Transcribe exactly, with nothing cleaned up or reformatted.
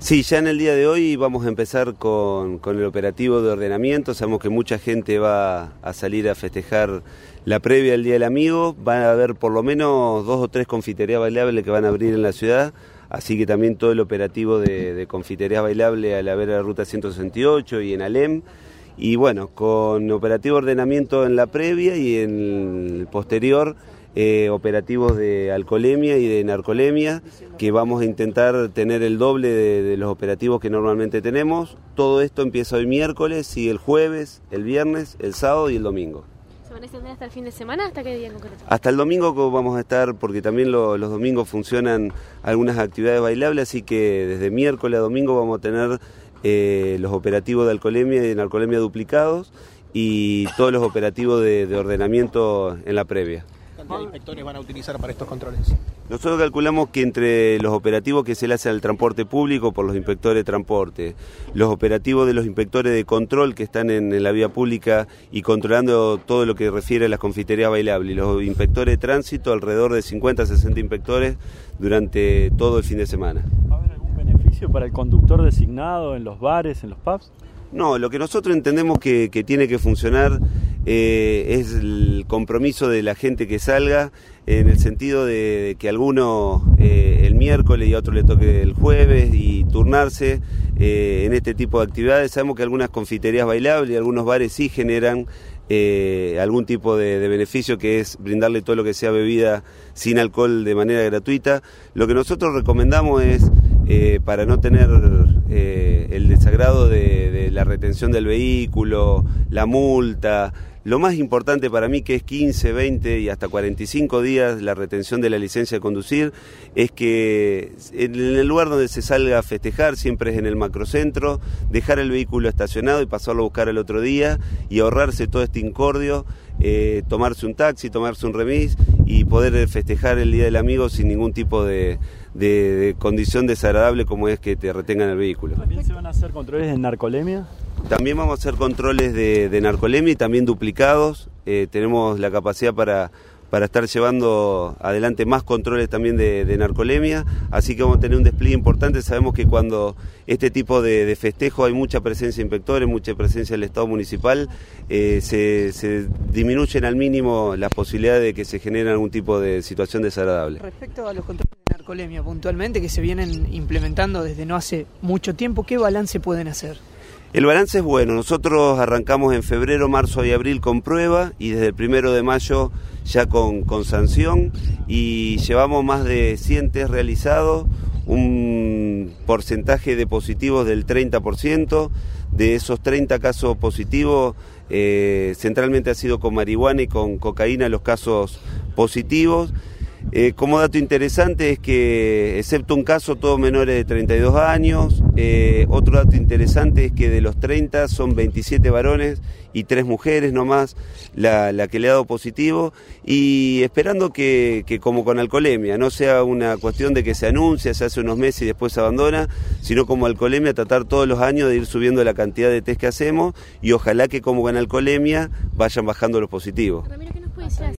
Sí, ya en el día de hoy vamos a empezar con, con el operativo de ordenamiento. Sabemos que mucha gente va a salir a festejar la previa del Día del Amigo. Van a haber por lo menos dos o tres confiterías bailables que van a abrir en la ciudad, así que también todo el operativo de, de confiterías bailables a la vera de la ruta ciento sesenta y ocho y en Alem. Y bueno, con operativo de ordenamiento en la previa y en el posterior, Eh, operativos de alcoholemia y de narcolemia, que vamos a intentar tener el doble de, de los operativos que normalmente tenemos. Todo esto empieza hoy miércoles, sigue el jueves, el viernes, el sábado y el domingo. ¿Se van a extender hasta el fin de semana? ¿Hasta qué día en concreto? Hasta el domingo vamos a estar, porque también lo, los domingos funcionan algunas actividades bailables, así que desde miércoles a domingo vamos a tener eh, los operativos de alcoholemia y de narcolemia duplicados y todos los operativos de, de ordenamiento en la previa. ¿Cuántos inspectores van a utilizar para estos controles? Nosotros calculamos que entre los operativos que se le hacen al transporte público por los inspectores de transporte, los operativos de los inspectores de control que están en, en la vía pública y controlando todo lo que refiere a las confiterías bailables, y los inspectores de tránsito, alrededor de cincuenta a sesenta inspectores durante todo el fin de semana. ¿Va a haber algún beneficio para el conductor designado en los bares, en los pubs? No, lo que nosotros entendemos que, que tiene que funcionar eh, es el compromiso de la gente que salga, en el sentido de, de que a alguno eh, el miércoles y a otro le toque el jueves y turnarse eh, en este tipo de actividades. Sabemos que algunas confiterías bailables y algunos bares sí generan eh, algún tipo de, de beneficio, que es brindarle todo lo que sea bebida sin alcohol de manera gratuita. Lo que nosotros recomendamos es, eh, para no tener eh, el desagrado de, de la retención del vehículo, la multa, lo más importante para mí, que es quince, veinte y hasta cuarenta y cinco días la retención de la licencia de conducir, es que en el lugar donde se salga a festejar, siempre es en el macrocentro, dejar el vehículo estacionado y pasarlo a buscar el otro día y ahorrarse todo este incordio, eh, tomarse un taxi, tomarse un remis y poder festejar el Día del Amigo sin ningún tipo de, de, de condición desagradable como es que te retengan el vehículo. ¿También se van a hacer controles de narcolemia? También vamos a hacer controles de, de narcolemia y también duplicados. Eh, tenemos la capacidad para, para estar llevando adelante más controles también de, de narcolemia, así que vamos a tener un despliegue importante. Sabemos que cuando este tipo de, de festejo hay mucha presencia de inspectores, mucha presencia del Estado municipal, eh, se, se disminuyen al mínimo las posibilidades de que se genere algún tipo de situación desagradable. Respecto a los controles de narcolemia puntualmente, que se vienen implementando desde no hace mucho tiempo, ¿qué balance pueden hacer? El balance es bueno. Nosotros arrancamos en febrero, marzo y abril con prueba y desde el primero de mayo ya con, con sanción, y llevamos más de cien test realizados, un porcentaje de positivos del treinta por ciento. De esos treinta casos positivos, eh, centralmente ha sido con marihuana y con cocaína los casos positivos. Eh, como dato interesante es que, excepto un caso, todos menores de treinta y dos años. Eh, otro dato interesante es que de los treinta son veintisiete varones y tres mujeres nomás la, la que le ha dado positivo, y esperando que, que como con alcoholemia no sea una cuestión de que se anuncia, se hace unos meses y después se abandona, sino como alcoholemia tratar todos los años de ir subiendo la cantidad de test que hacemos, y ojalá que como con alcoholemia vayan bajando los positivos.